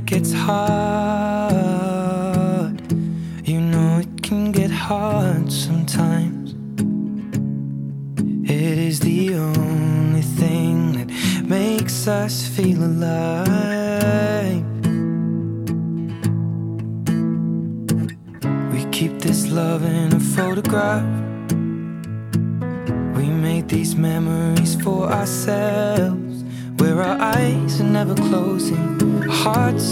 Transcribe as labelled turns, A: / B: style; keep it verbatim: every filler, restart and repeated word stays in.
A: gets hard. You know it can get hard sometimes. It is the only thing that makes us feel alive. We keep this love in a photograph. We made these memories for ourselves, where our eyes are never closing, hearts